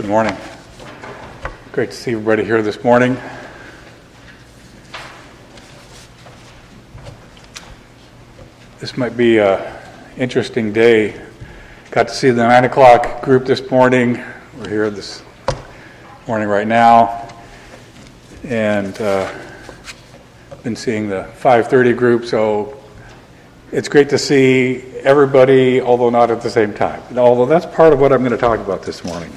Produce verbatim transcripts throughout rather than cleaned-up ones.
Good morning. Great to see everybody here this morning. This might be an interesting day. Got to see the nine o'clock group this morning. We're here this morning right now. And uh, been seeing the five thirty group, so it's great to see everybody, although not at the same time. Although that's part of what I'm going to talk about this morning.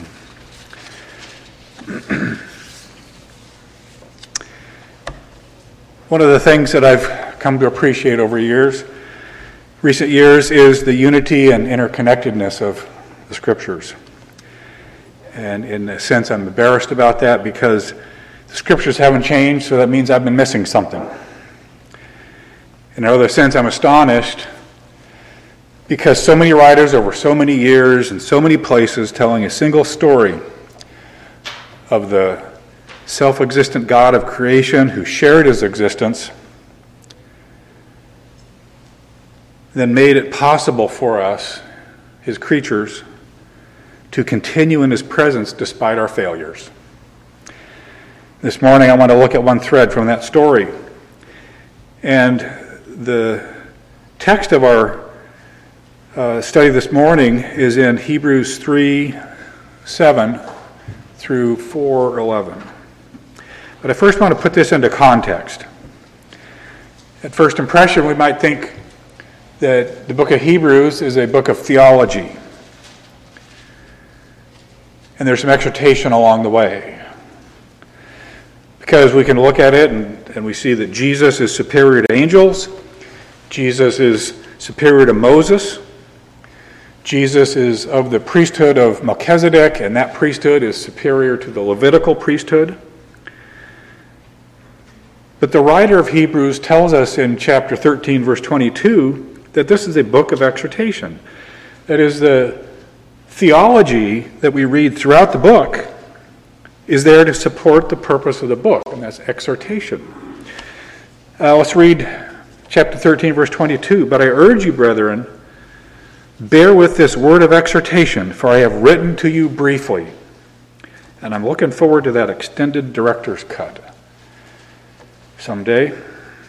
One of the things that I've come to appreciate over years, recent years, is the unity and interconnectedness of the Scriptures. And in a sense, I'm embarrassed about that because the Scriptures haven't changed, so that means I've been missing something. In another sense, I'm astonished because so many writers over so many years and so many places telling a single story of the self-existent God of creation who shared his existence, then made it possible for us, his creatures, to continue in his presence despite our failures. This morning I want to look at one thread from that story. And the text of our uh, study this morning is in Hebrews three seven through four eleven. But I first want to put this into context. At first impression, we might think that the book of Hebrews is a book of theology. And there's some exhortation along the way. Because we can look at it and, and we see that Jesus is superior to angels. Jesus is superior to Moses. Jesus is of the priesthood of Melchizedek, and that priesthood is superior to the Levitical priesthood. But the writer of Hebrews tells us in chapter thirteen, verse twenty-two, that this is a book of exhortation. That is, the theology that we read throughout the book is there to support the purpose of the book, and that's exhortation. Uh, let's read chapter thirteen, verse twenty-two. But I urge you, brethren, bear with this word of exhortation, for I have written to you briefly. And I'm looking forward to that extended director's cut someday.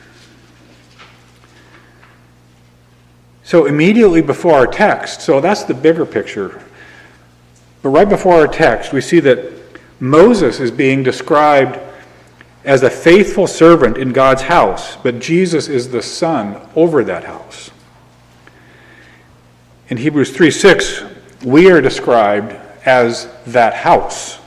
So immediately before our text, so that's the bigger picture. But right before our text, we see that Moses is being described as a faithful servant in God's house, but Jesus is the son over that house. In Hebrews three six, we are described as that house.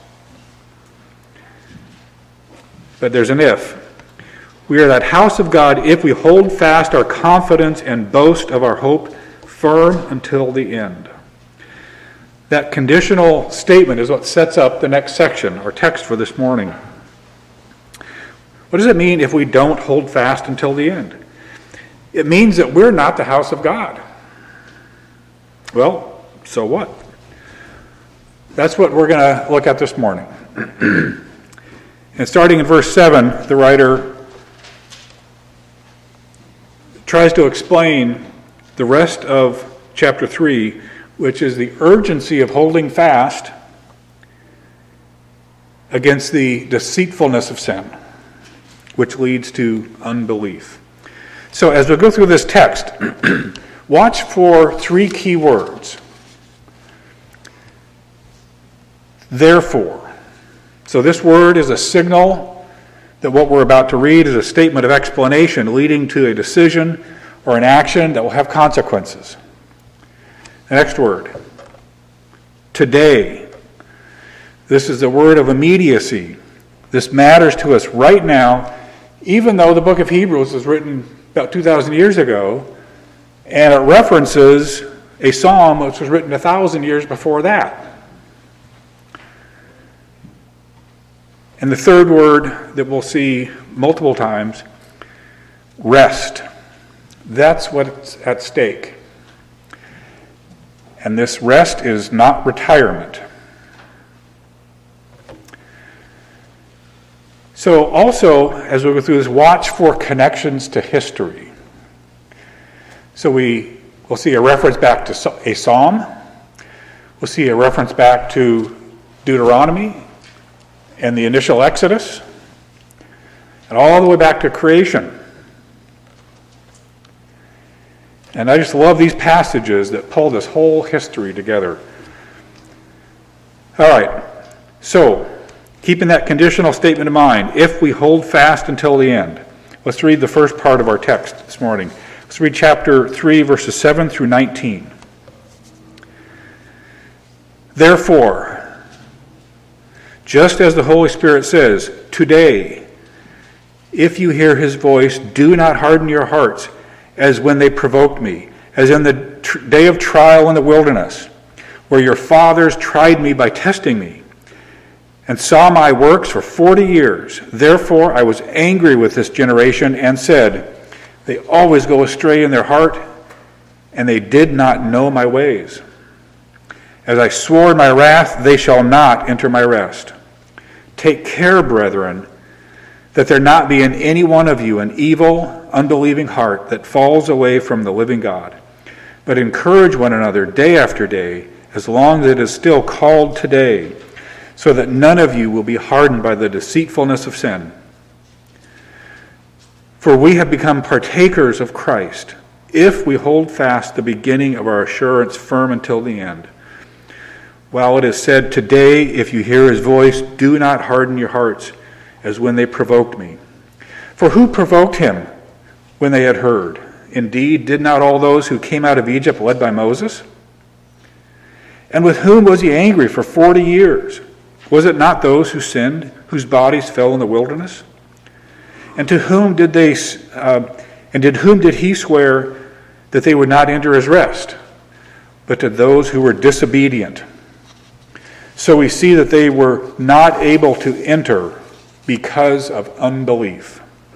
But there's an if. We are that house of God if we hold fast our confidence and boast of our hope firm until the end. That conditional statement is what sets up the next section, our text for this morning. What does it mean if we don't hold fast until the end? It means that we're not the house of God. Well, so what? That's what we're going to look at this morning. And starting in verse seven, the writer tries to explain the rest of chapter three, which is the urgency of holding fast against the deceitfulness of sin, which leads to unbelief. So as we go through this text, watch for three key words. Therefore. So this word is a signal that what we're about to read is a statement of explanation leading to a decision or an action that will have consequences. The next word. Today. This is the word of immediacy. This matters to us right now, even though the book of Hebrews was written about two thousand years ago, and it references a psalm which was written a thousand years before that. And the third word that we'll see multiple times, rest. That's what's at stake. And this rest is not retirement. So also, as we go through this, watch for connections to history. So we will see a reference back to a psalm. We'll see a reference back to Deuteronomy and the initial Exodus, and all the way back to creation. And I just love these passages that pull this whole history together. All right, so keeping that conditional statement in mind, if we hold fast until the end. Let's read the first part of our text this morning. Let's read chapter three, verses seven through nineteen. Therefore, just as the Holy Spirit says, today, if you hear his voice, do not harden your hearts as when they provoked me, as in the tr- day of trial in the wilderness, where your fathers tried me by testing me, and saw my works for forty years. Therefore I was angry with this generation and said, they always go astray in their heart, and they did not know my ways. As I swore in my wrath, they shall not enter my rest. Take care, brethren, that there not be in any one of you an evil, unbelieving heart that falls away from the living God. But encourage one another day after day, as long as it is still called today, so that none of you will be hardened by the deceitfulness of sin. For we have become partakers of Christ, if we hold fast the beginning of our assurance firm until the end. While it is said, today, if you hear his voice, do not harden your hearts, as when they provoked me. For who provoked him when they had heard? Indeed, did not all those who came out of Egypt led by Moses? And with whom was he angry for forty years? Was it not those who sinned, whose bodies fell in the wilderness? And to whom did they, uh, and did whom did he swear that they would not enter his rest, but to those who were disobedient? So we see that they were not able to enter because of unbelief.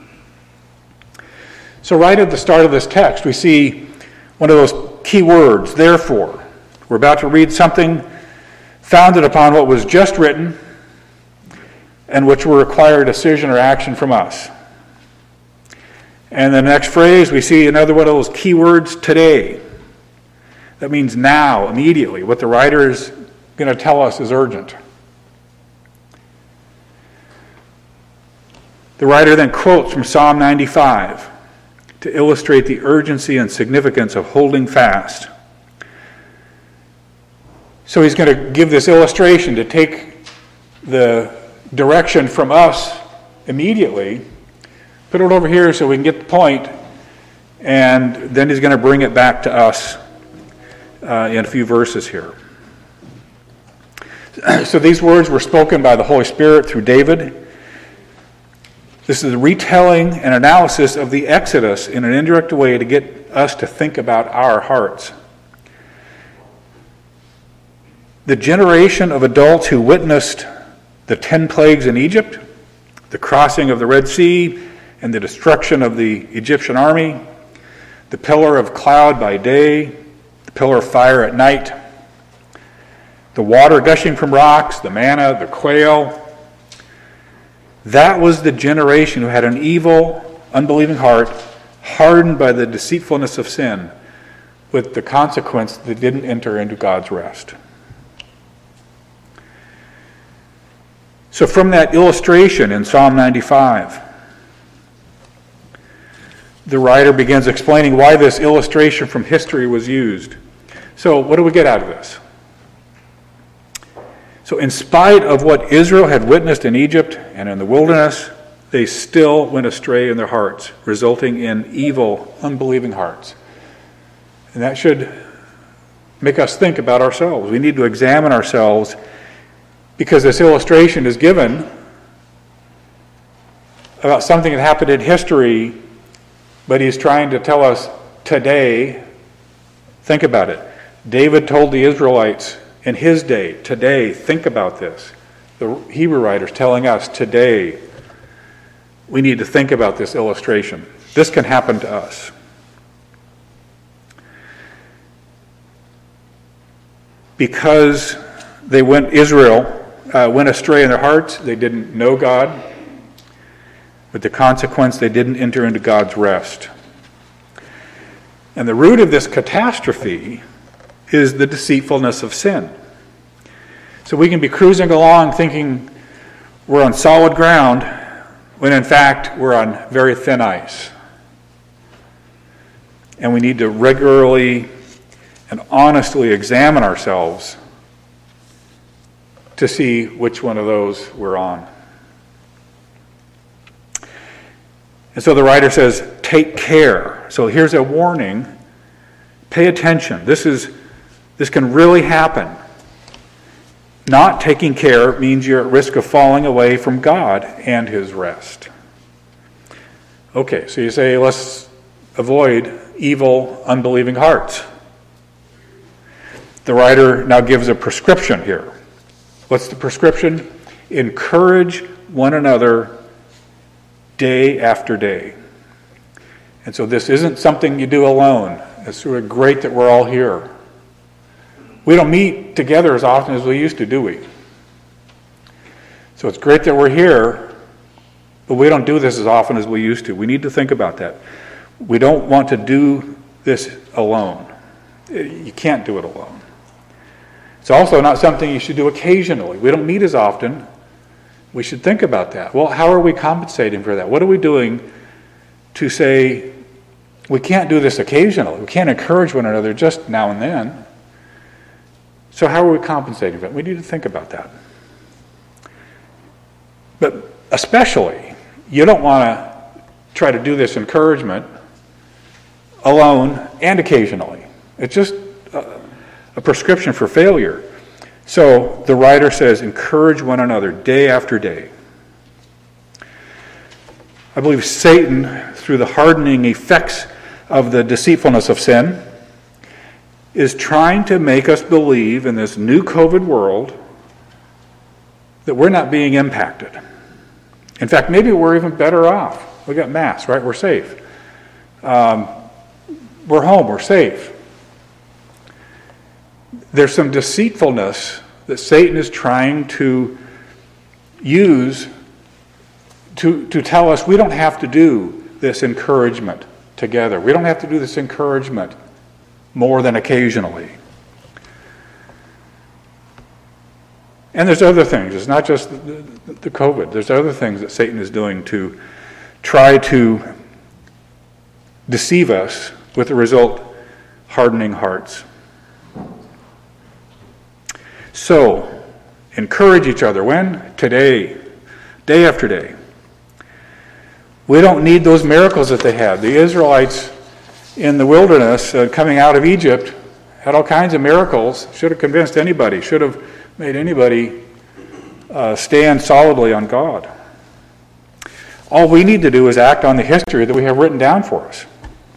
So right at the start of this text, we see one of those key words, therefore. We're about to read something founded upon what was just written and which will require a decision or action from us. And the next phrase, we see another one of those key words, today. That means now, immediately. What the writer is going to tell us is urgent. The writer then quotes from Psalm ninety-five to illustrate the urgency and significance of holding fast. So he's going to give this illustration to take the direction from us immediately, put it over here so we can get the point, and then he's going to bring it back to us uh, in a few verses here. So these words were spoken by the Holy Spirit through David. This is a retelling and analysis of the Exodus in an indirect way to get us to think about our hearts. The generation of adults who witnessed the ten plagues in Egypt, the crossing of the Red Sea, and the destruction of the Egyptian army, the pillar of cloud by day, the pillar of fire at night, the water gushing from rocks, the manna, the quail. That was the generation who had an evil, unbelieving heart, hardened by the deceitfulness of sin, with the consequence that they didn't enter into God's rest. So from that illustration in Psalm ninety-five, the writer begins explaining why this illustration from history was used. So what do we get out of this? So in spite of what Israel had witnessed in Egypt and in the wilderness, they still went astray in their hearts, resulting in evil, unbelieving hearts. And that should make us think about ourselves. We need to examine ourselves, because this illustration is given about something that happened in history, but he's trying to tell us today. Think about it. David told the Israelites in his day, today, think about this. The Hebrew writer's telling us today we need to think about this illustration. This can happen to us. Because they went, Israel uh, went astray in their hearts, they didn't know God. With the consequence, they didn't enter into God's rest. And the root of this catastrophe is the deceitfulness of sin. So we can be cruising along thinking we're on solid ground when in fact we're on very thin ice. And we need to regularly and honestly examine ourselves to see which one of those we're on. And so the writer says, take care. So here's a warning. Pay attention. This is this can really happen. Not taking care means you're at risk of falling away from God and his rest. Okay, so you say, let's avoid evil, unbelieving hearts. The writer now gives a prescription here. What's the prescription? Encourage one another day after day. And so this isn't something you do alone. It's sort of great that we're all here. We don't meet together as often as we used to, do we? So it's great that we're here, but we don't do this as often as we used to. We need to think about that. We don't want to do this alone. You can't do it alone. It's also not something you should do occasionally. We don't meet as often. We should think about that. Well, how are we compensating for that? What are we doing to say we can't do this occasionally? We can't encourage one another just now and then. So how are we compensating for it? We need to think about that. But especially, you don't want to try to do this encouragement alone and occasionally. It's just a, a prescription for failure. So the writer says, encourage one another day after day. I believe Satan, through the hardening effects of the deceitfulness of sin, is trying to make us believe in this new COVID world that we're not being impacted. In fact, maybe we're even better off. We got masks, right? We're safe. Um, we're home. We're safe. There's some deceitfulness that Satan is trying to use to, to tell us we don't have to do this encouragement together. We don't have to do this encouragement more than occasionally. And there's other things. It's not just the, the, the COVID. There's other things that Satan is doing to try to deceive us, with the result, hardening hearts. So, encourage each other. When? Today. Day after day. We don't need those miracles that they had. The Israelites in the wilderness, uh, coming out of Egypt, had all kinds of miracles. Should have convinced anybody. Should have made anybody uh, stand solidly on God. All we need to do is act on the history that we have written down for us.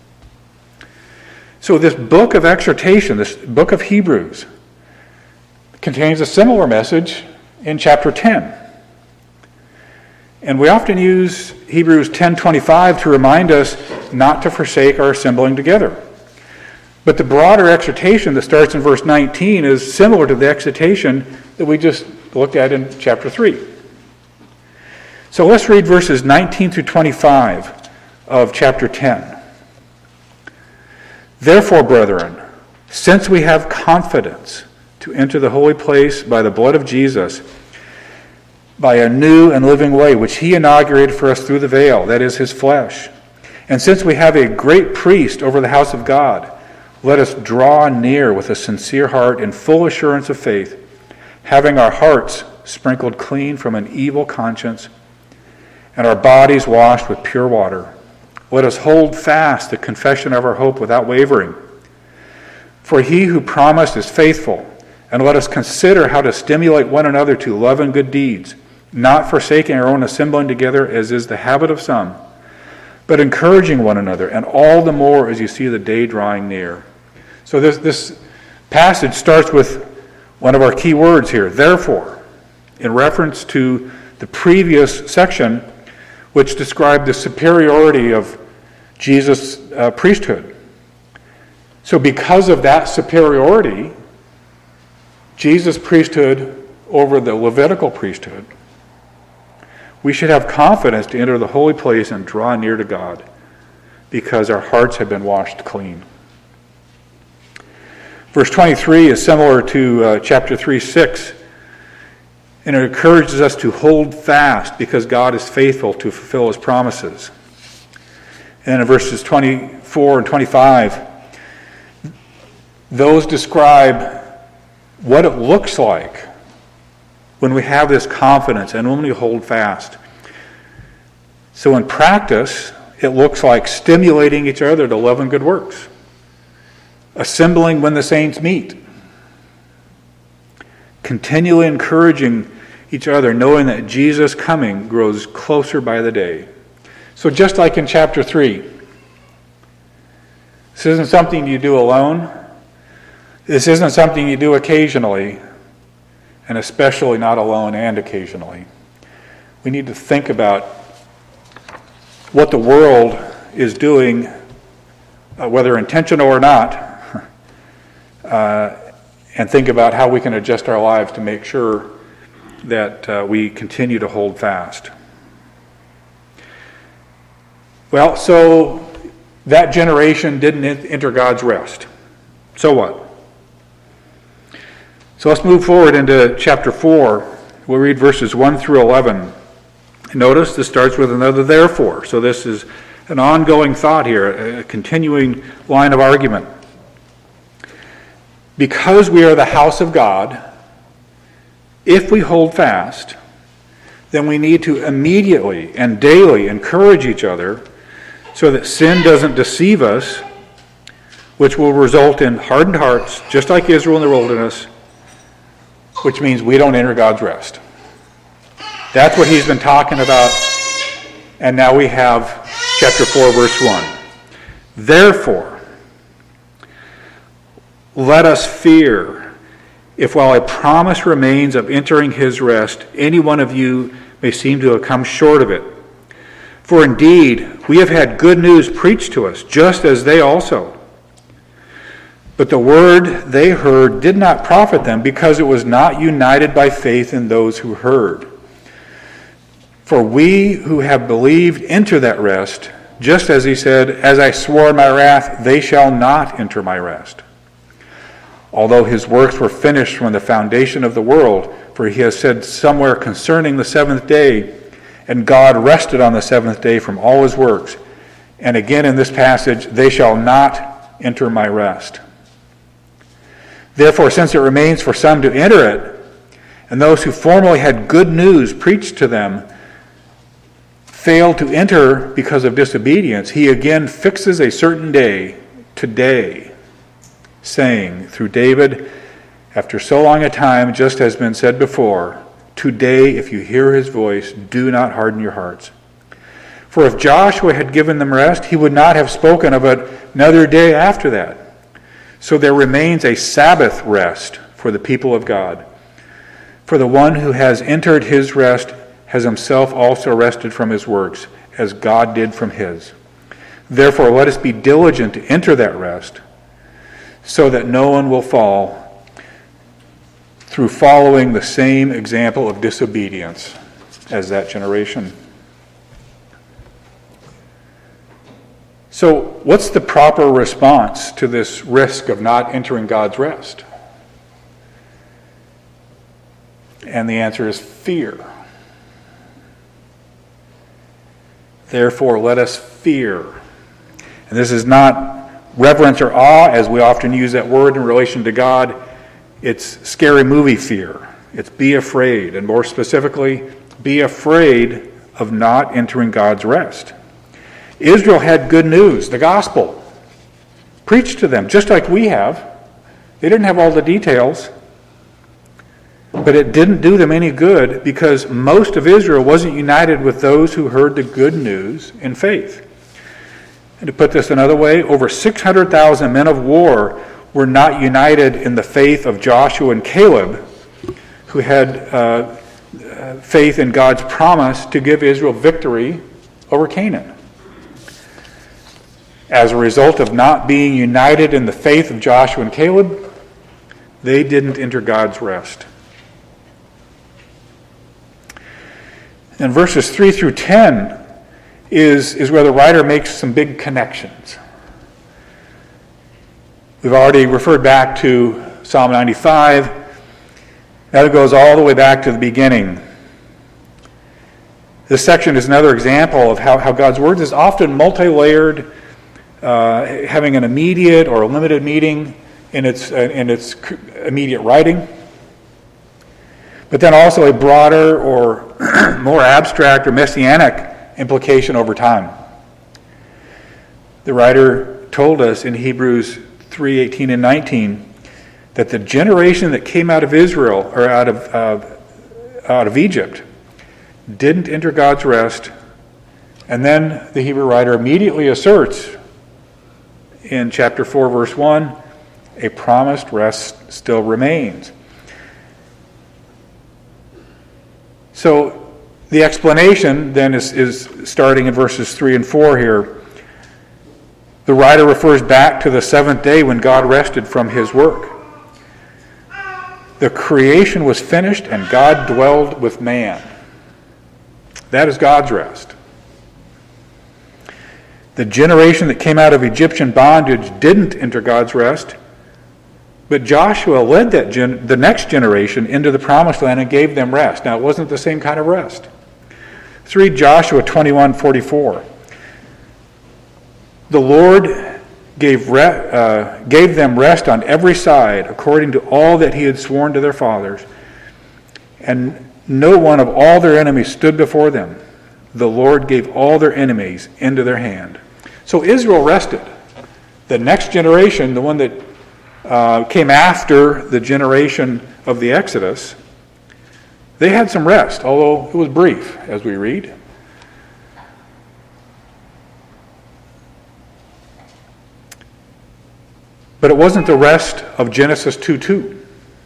So this book of exhortation, this book of Hebrews, contains a similar message in chapter ten. And we often use Hebrews ten twenty-five to remind us not to forsake our assembling together. But the broader exhortation that starts in verse nineteen is similar to the exhortation that we just looked at in chapter three. So let's read verses nineteen through twenty-five of chapter ten. Therefore, brethren, since we have confidence to enter the holy place by the blood of Jesus, by a new and living way, which he inaugurated for us through the veil, that is, his flesh. And since we have a great priest over the house of God, let us draw near with a sincere heart and full assurance of faith, having our hearts sprinkled clean from an evil conscience and our bodies washed with pure water. Let us hold fast the confession of our hope without wavering. For he who promised is faithful, and let us consider how to stimulate one another to love and good deeds, not forsaking our own assembling together as is the habit of some, but encouraging one another, and all the more as you see the day drawing near. So this, this passage starts with one of our key words here, therefore, in reference to the previous section, which described the superiority of Jesus' uh, priesthood. So because of that superiority, Jesus' priesthood over the Levitical priesthood, we should have confidence to enter the holy place and draw near to God because our hearts have been washed clean. Verse twenty-three is similar to uh, chapter three, six, And it encourages us to hold fast because God is faithful to fulfill his promises. And in verses twenty-four and twenty-five, those describe what it looks like when we have this confidence and when we hold fast. So in practice, it looks like stimulating each other to love and good works, assembling when the saints meet, continually encouraging each other, knowing that Jesus' coming grows closer by the day. So just like in chapter three, this isn't something you do alone. This isn't something you do occasionally, and especially not alone and occasionally. We need to think about what the world is doing, uh, whether intentional or not, uh, and think about how we can adjust our lives to make sure that uh, we continue to hold fast. Well, so that generation didn't enter God's rest. So what? So let's move forward into chapter four. We'll read verses one through eleven. Notice this starts with another therefore. So this is an ongoing thought here, a continuing line of argument. Because we are the house of God, if we hold fast, then we need to immediately and daily encourage each other so that sin doesn't deceive us, which will result in hardened hearts, just like Israel in the wilderness, which means we don't enter God's rest. That's what he's been talking about. And now we have chapter four, verse one. Therefore, let us fear, if while a promise remains of entering his rest, any one of you may seem to have come short of it. For indeed, we have had good news preached to us, just as they also. But the word they heard did not profit them, because it was not united by faith in those who heard. For we who have believed enter that rest, just as he said, as I swore in my wrath, they shall not enter my rest. Although his works were finished from the foundation of the world, for he has said somewhere concerning the seventh day, and God rested on the seventh day from all his works. And again in this passage, they shall not enter my rest. Therefore, since it remains for some to enter it, and those who formerly had good news preached to them failed to enter because of disobedience, he again fixes a certain day, today, saying through David, after so long a time, just has been said before, today, if you hear his voice, do not harden your hearts. For if Joshua had given them rest, he would not have spoken of it another day after that. So there remains a Sabbath rest for the people of God. For the one who has entered his rest has himself also rested from his works, as God did from his. Therefore, let us be diligent to enter that rest, so that no one will fall through following the same example of disobedience as that generation. So, what's the proper response to this risk of not entering God's rest? And the answer is fear. Therefore, let us fear. And this is not reverence or awe, as we often use that word in relation to God. It's scary movie fear. It's be afraid, and more specifically, be afraid of not entering God's rest. Israel had good news, the gospel, preached to them, just like we have. They didn't have all the details, but it didn't do them any good because most of Israel wasn't united with those who heard the good news in faith. And to put this another way, over six hundred thousand men of war were not united in the faith of Joshua and Caleb, who had uh, faith in God's promise to give Israel victory over Canaan. As a result of not being united in the faith of Joshua and Caleb, they didn't enter God's rest. And verses three through ten is, is where the writer makes some big connections. We've already referred back to Psalm ninety-five, That goes all the way back to the beginning. This section is another example of how, how God's Word is often multi-layered, uh, having an immediate or a limited meaning in its, uh, in its immediate writing, but then also a broader or more abstract or messianic implication over time. The writer told us in Hebrews three eighteen and nineteen that the generation that came out of Israel, or out of, uh, out of Egypt, didn't enter God's rest. And then the Hebrew writer immediately asserts in chapter four, verse one, a promised rest still remains. So the explanation then is, is starting in verses three and four here. The writer refers back to the seventh day when God rested from his work. The creation was finished and God dwelled with man. That is God's rest. The generation that came out of Egyptian bondage didn't enter God's rest, but Joshua led that gen- the next generation into the promised land and gave them rest. Now, it wasn't the same kind of rest. Let's read Joshua twenty-one forty-four. The Lord gave, re- uh, gave them rest on every side, according to all that he had sworn to their fathers, and no one of all their enemies stood before them. The Lord gave all their enemies into their hand. So Israel rested. The next generation, the one that uh, came after the generation of the Exodus, they had some rest, although it was brief, as we read. But it wasn't the rest of Genesis two two.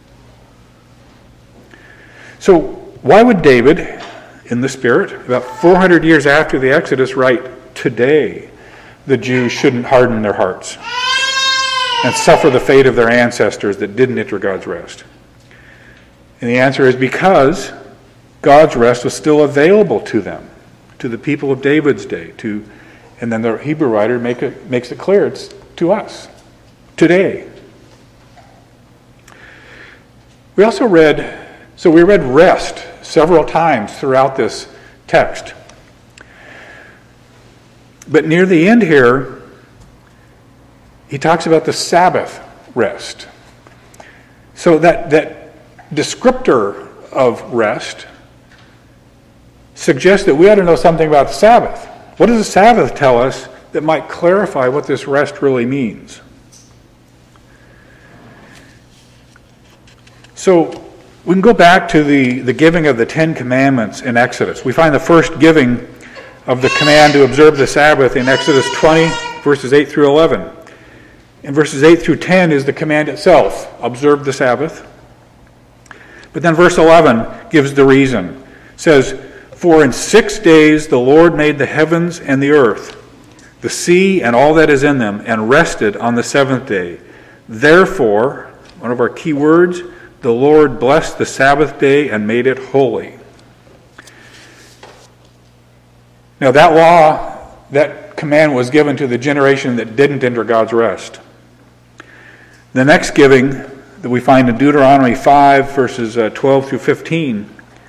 So why would David, in the Spirit, about four hundred years after the Exodus, write, today the Jews shouldn't harden their hearts and suffer the fate of their ancestors that didn't enter God's rest? And the answer is because God's rest was still available to them, to the people of David's day. To, and then the Hebrew writer make it, makes it clear it's to us, today. We also read, so we read rest several times throughout this text. But near the end here, he talks about the Sabbath rest. So that, that descriptor of rest suggests that we ought to know something about the Sabbath. What does the Sabbath tell us that might clarify what this rest really means? So we can go back to the, the giving of the Ten Commandments in Exodus. We find the first giving of the command to observe the Sabbath in Exodus twenty, verses eight through eleven. In verses eight through ten is the command itself, observe the Sabbath. But then verse eleven gives the reason. It says, for in six days the Lord made the heavens and the earth, the sea and all that is in them, and rested on the seventh day. Therefore, one of our key words, the Lord blessed the Sabbath day and made it holy. Now that law, that command was given to the generation that didn't enter God's rest. The next giving that we find in Deuteronomy five, verses twelve through fifteen.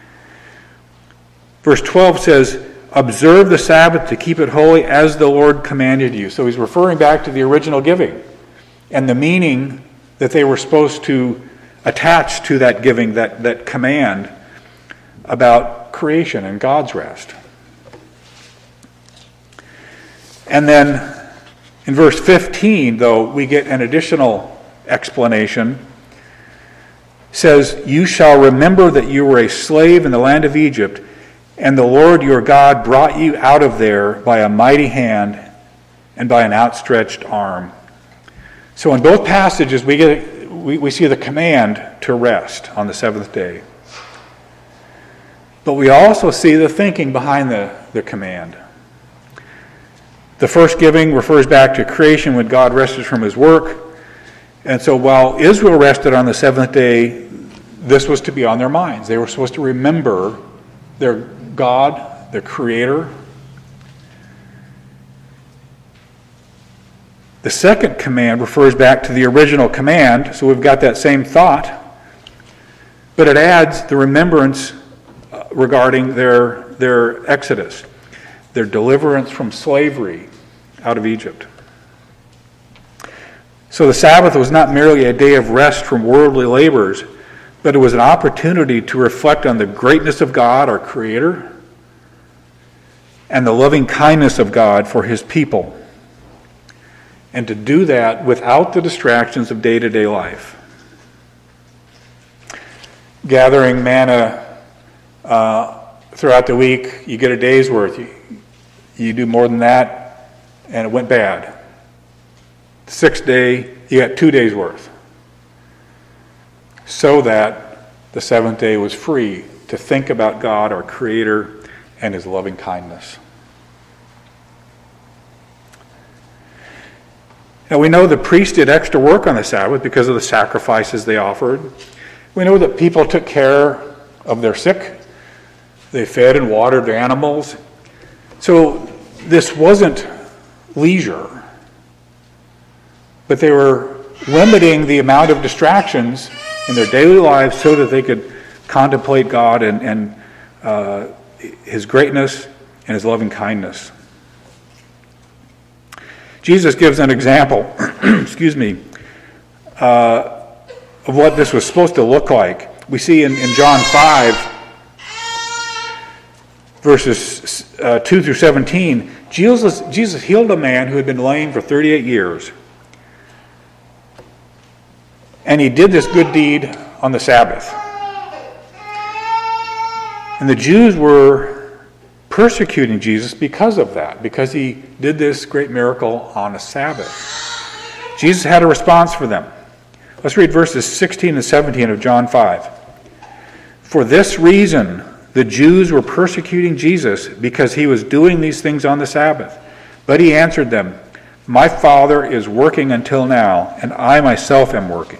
Verse twelve says, observe the Sabbath to keep it holy as the Lord commanded you. So he's referring back to the original giving and the meaning that they were supposed to attach to that giving, that, that command about creation and God's rest. And then in verse fifteen, though, we get an additional explanation. It says, you shall remember that you were a slave in the land of Egypt, and the Lord your God brought you out of there by a mighty hand and by an outstretched arm. So in both passages, we get We, we see the command to rest on the seventh day. But we also see the thinking behind the, the command. The first giving refers back to creation when God rested from his work. And so while Israel rested on the seventh day, this was to be on their minds. They were supposed to remember their God, their Creator. The second command refers back to the original command, so we've got that same thought. but it adds the remembrance regarding their, their exodus, their deliverance from slavery out of Egypt. So the Sabbath was not merely a day of rest from worldly labors, but it was an opportunity to reflect on the greatness of God, our Creator, and the loving kindness of God for His people, and to do that without the distractions of day-to-day life. Gathering manna uh, throughout the week, you get a day's worth. You, you do more than that, and it went bad. The sixth day, you got two days' worth. So that the seventh day was free to think about God, our Creator, and His loving kindness. Now we know the priests did extra work on the Sabbath because of the sacrifices they offered. We know that people took care of their sick. They fed and watered their animals. So this wasn't leisure, but they were limiting the amount of distractions in their daily lives so that they could contemplate God and, and uh, His greatness and His loving kindness. Jesus gives an example, excuse me, uh, of what this was supposed to look like. We see in, in John five, verses uh, two through seventeen, Jesus, Jesus healed a man who had been lame for thirty-eight years. And He did this good deed on the Sabbath. And the Jews were persecuting Jesus because of that, because He did this great miracle on a Sabbath. Jesus had a response for them. Let's read verses sixteen and seventeen of John five. For this reason, the Jews were persecuting Jesus because He was doing these things on the Sabbath. But He answered them, my Father is working until now, and I myself am working.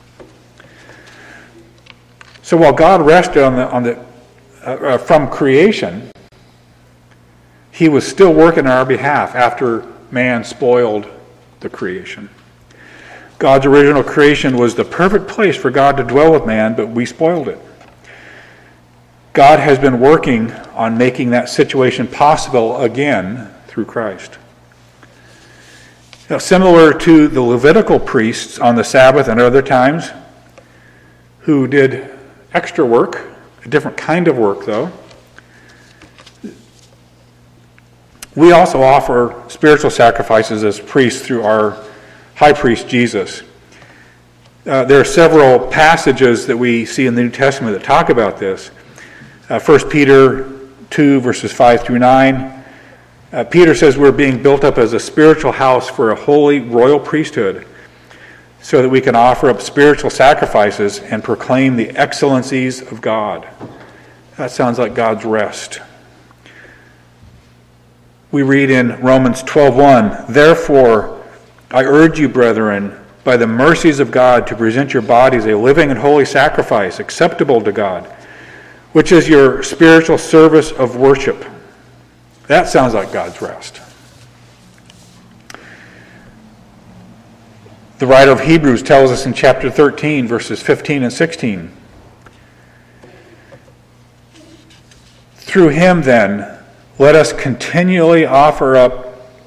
So while God rested on the, on the, uh, uh, from creation, He was still working on our behalf after man spoiled the creation. God's original creation was the perfect place for God to dwell with man, but we spoiled it. God has been working on making that situation possible again through Christ. Now, similar to the Levitical priests on the Sabbath and other times, who did extra work, a different kind of work though, we also offer spiritual sacrifices as priests through our high priest Jesus. Uh, there are several passages that we see in the New Testament that talk about this. Uh, First Peter two, verses five through nine. Uh, Peter says we're being built up as a spiritual house for a holy royal priesthood so that we can offer up spiritual sacrifices and proclaim the excellencies of God. That sounds like God's rest. We read in Romans twelve one, therefore, I urge you, brethren, by the mercies of God, to present your bodies a living and holy sacrifice, acceptable to God, which is your spiritual service of worship. That sounds like God's rest. The writer of Hebrews tells us in chapter thirteen, verses fifteen and sixteen, through Him, then, let us continually offer up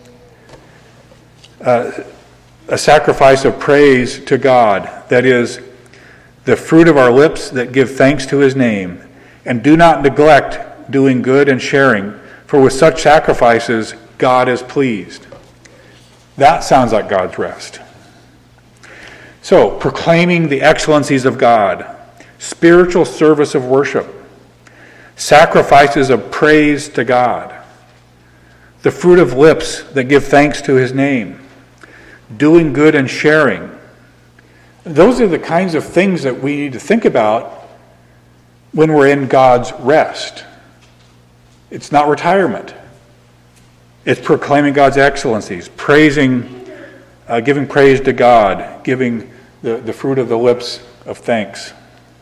uh, a sacrifice of praise to God, that is, the fruit of our lips that give thanks to His name. And do not neglect doing good and sharing, for with such sacrifices God is pleased. That sounds like God's rest. So, proclaiming the excellencies of God, spiritual service of worship, sacrifices of praise to God, the fruit of lips that give thanks to His name, doing good and sharing. Those are the kinds of things that we need to think about when we're in God's rest. It's not retirement. It's proclaiming God's excellencies, praising, uh, giving praise to God, giving the, the fruit of the lips of thanks.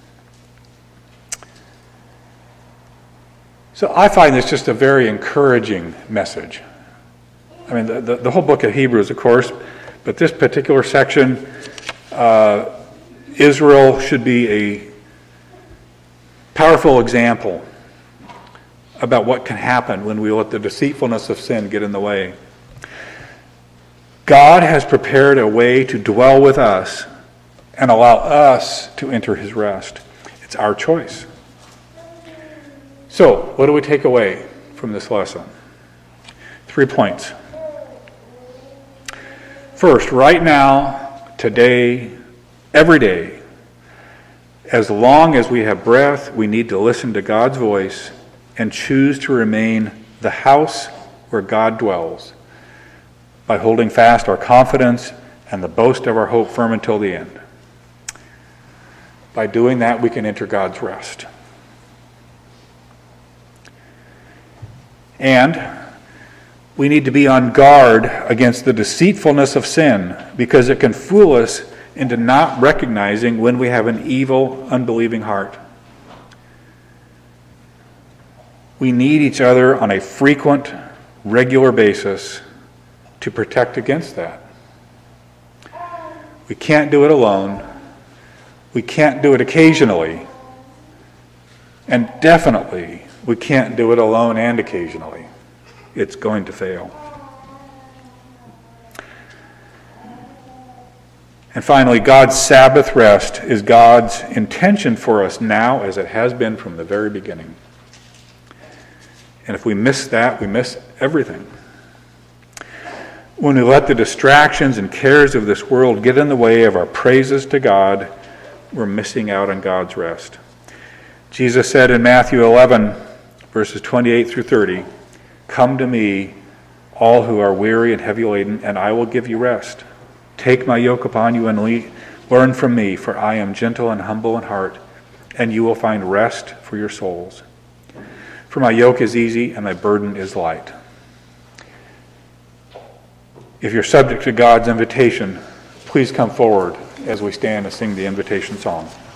So I find this just a very encouraging message. I mean, the, the, the whole book of Hebrews, of course, but this particular section, uh, Israel should be a Powerful example about what can happen when we let the deceitfulness of sin get in the way. God has prepared a way to dwell with us and allow us to enter his rest. It's our choice. So, what do we take away from this lesson? Three points. First, right now, today, every day, as long as we have breath, we need to listen to God's voice and choose to remain the house where God dwells by holding fast our confidence and the boast of our hope firm until the end. By doing that, we can enter God's rest. And we need to be on guard against the deceitfulness of sin, because it can fool us into not recognizing when we have an evil, unbelieving heart. We need each other on a frequent, regular basis to protect against that. We can't do it alone. We can't do it occasionally. And definitely, we can't do it alone and occasionally. It's going to fail. And finally, God's Sabbath rest is God's intention for us now, as it has been from the very beginning. And if we miss that, we miss everything. When we let the distractions and cares of this world get in the way of our praises to God, we're missing out on God's rest. Jesus said in Matthew eleven, verses twenty-eight through thirty, "Come to me, all who are weary and heavy laden, and I will give you rest. Take my yoke upon you and le- learn from me, for I am gentle and humble in heart, and you will find rest for your souls. For my yoke is easy and my burden is light." If you're subject to God's invitation, please come forward as we stand and sing the invitation song.